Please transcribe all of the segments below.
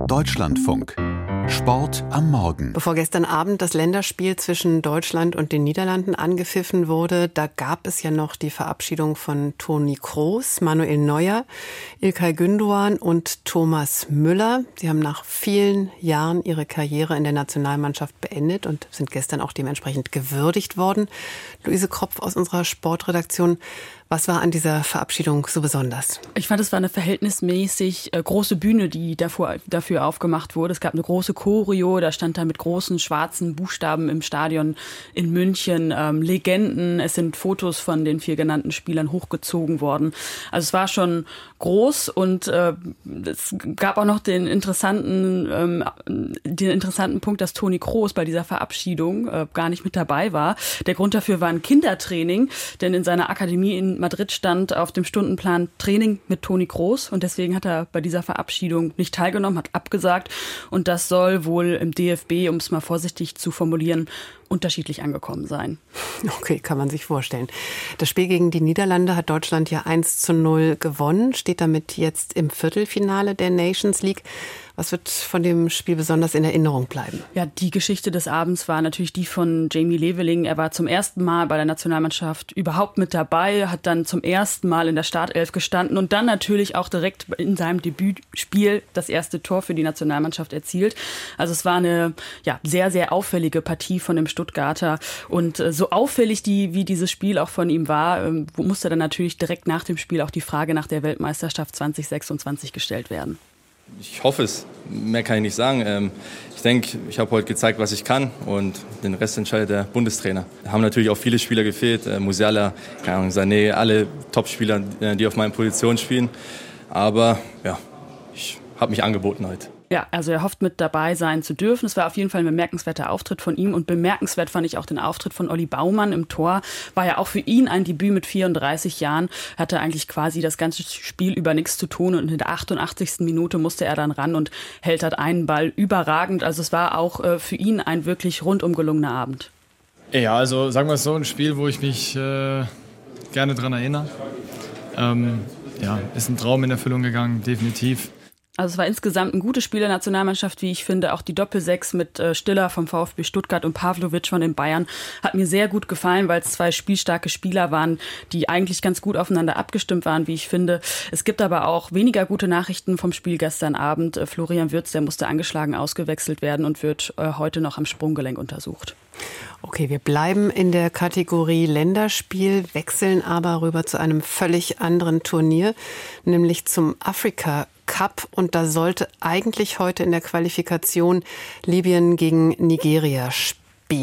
Deutschlandfunk. Sport am Morgen. Bevor gestern Abend das Länderspiel zwischen Deutschland und den Niederlanden angepfiffen wurde, da gab es ja noch die Verabschiedung von Toni Kroos, Manuel Neuer, İlkay Gündoğan und Thomas Müller. Sie haben nach vielen Jahren ihre Karriere in der Nationalmannschaft beendet und sind gestern auch dementsprechend gewürdigt worden. Luise Kropf aus unserer Sportredaktion. Was war an dieser Verabschiedung so besonders? Ich fand, es war eine verhältnismäßig große Bühne, die dafür aufgemacht wurde. Es gab eine große Choreo, da stand da mit großen schwarzen Buchstaben im Stadion in München Legenden. Es sind Fotos von den 4 genannten Spielern hochgezogen worden. Also es war schon groß und es gab auch noch den interessanten Punkt, dass Toni Kroos bei dieser Verabschiedung gar nicht mit dabei war. Der Grund dafür war ein Kindertraining, denn in seiner Akademie in Madrid stand auf dem Stundenplan Training mit Toni Kroos und deswegen hat er bei dieser Verabschiedung nicht teilgenommen, hat abgesagt und das soll wohl im DFB, um es mal vorsichtig zu formulieren, unterschiedlich angekommen sein. Okay, kann man sich vorstellen. Das Spiel gegen die Niederlande hat Deutschland ja 1:0 gewonnen, steht damit jetzt im Viertelfinale der Nations League. Was wird von dem Spiel besonders in Erinnerung bleiben? Ja, die Geschichte des Abends war natürlich die von Jamie Leveling. Er war zum ersten Mal bei der Nationalmannschaft überhaupt mit dabei, hat dann zum ersten Mal in der Startelf gestanden und dann natürlich auch direkt in seinem Debütspiel das erste Tor für die Nationalmannschaft erzielt. Also es war eine sehr, sehr auffällige Partie von dem Stuttgarter und so auffällig wie dieses Spiel auch von ihm war, musste dann natürlich direkt nach dem Spiel auch die Frage nach der Weltmeisterschaft 2026 gestellt werden. Ich hoffe es. Mehr kann ich nicht sagen. Ich denke, ich habe heute gezeigt, was ich kann und den Rest entscheidet der Bundestrainer. Da haben natürlich auch viele Spieler gefehlt. Musiala, Sané, alle Top-Spieler, die auf meiner Position spielen. Aber ja, ich habe mich angeboten heute. Ja, also er hofft mit dabei sein zu dürfen. Es war auf jeden Fall ein bemerkenswerter Auftritt von ihm und bemerkenswert fand ich auch den Auftritt von Olli Baumann im Tor. War ja auch für ihn ein Debüt mit 34 Jahren, hatte eigentlich quasi das ganze Spiel über nichts zu tun und in der 88. Minute musste er dann ran und hält halt einen Ball überragend. Also es war auch für ihn ein wirklich rundum gelungener Abend. Ja, also sagen wir es so, ein Spiel, wo ich mich gerne dran erinnere. Ist ein Traum in Erfüllung gegangen, definitiv. Also es war insgesamt ein gutes Spiel der Nationalmannschaft, wie ich finde. Auch die Doppelsechs mit Stiller vom VfB Stuttgart und Pavlovic von den Bayern hat mir sehr gut gefallen, weil es 2 spielstarke Spieler waren, die eigentlich ganz gut aufeinander abgestimmt waren, wie ich finde. Es gibt aber auch weniger gute Nachrichten vom Spiel gestern Abend. Florian Wirtz, der musste angeschlagen ausgewechselt werden und wird heute noch am Sprunggelenk untersucht. Okay, wir bleiben in der Kategorie Länderspiel, wechseln aber rüber zu einem völlig anderen Turnier, nämlich zum Afrika Cup. Und da sollte eigentlich heute in der Qualifikation Libyen gegen Nigeria spielen.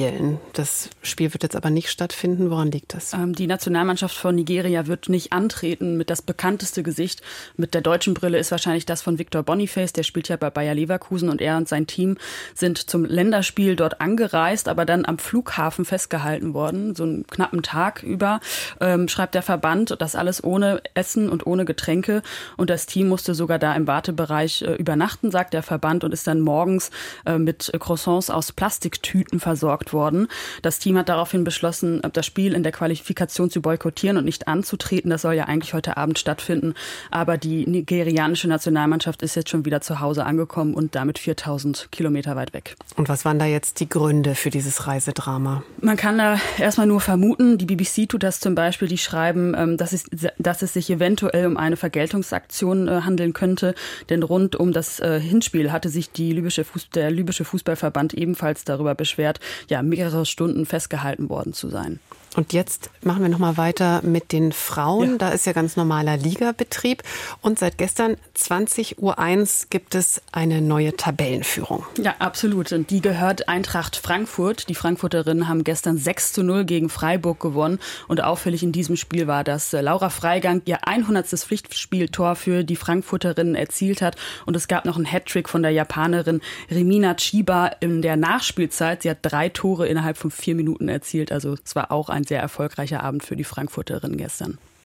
Das Spiel wird jetzt aber nicht stattfinden. Woran liegt das? Die Nationalmannschaft von Nigeria wird nicht antreten mit das bekannteste Gesicht. Mit der deutschen Brille ist wahrscheinlich das von Victor Boniface. Der spielt ja bei Bayer Leverkusen und er und sein Team sind zum Länderspiel dort angereist, aber dann am Flughafen festgehalten worden. So einen knappen Tag über, schreibt der Verband. Das alles ohne Essen und ohne Getränke. Und das Team musste sogar da im Wartebereich übernachten, sagt der Verband, und ist dann morgens mit Croissants aus Plastiktüten versorgt worden. Das Team hat daraufhin beschlossen, das Spiel in der Qualifikation zu boykottieren und nicht anzutreten. Das soll ja eigentlich heute Abend stattfinden. Aber die nigerianische Nationalmannschaft ist jetzt schon wieder zu Hause angekommen und damit 4000 Kilometer weit weg. Und was waren da jetzt die Gründe für dieses Reisedrama? Man kann da erstmal nur vermuten, die BBC tut das zum Beispiel, die schreiben, dass es sich eventuell um eine Vergeltungsaktion handeln könnte. Denn rund um das Hinspiel hatte sich der libysche Fußballverband ebenfalls darüber beschwert, mehrere Stunden festgehalten worden zu sein. Und jetzt machen wir noch mal weiter mit den Frauen. Ja. Da ist ja ganz normaler Ligabetrieb. Und seit gestern 20:01 Uhr gibt es eine neue Tabellenführung. Ja, absolut. Und die gehört Eintracht Frankfurt. Die Frankfurterinnen haben gestern 6:0 gegen Freiburg gewonnen. Und auffällig in diesem Spiel war, dass Laura Freigang ihr 100. Pflichtspieltor für die Frankfurterinnen erzielt hat. Und es gab noch einen Hattrick von der Japanerin Rimina Chiba in der Nachspielzeit. Sie hat 3 Tore innerhalb von 4 Minuten erzielt. Also es war auch ein sehr erfolgreicher Abend für die Frankfurterinnen gestern.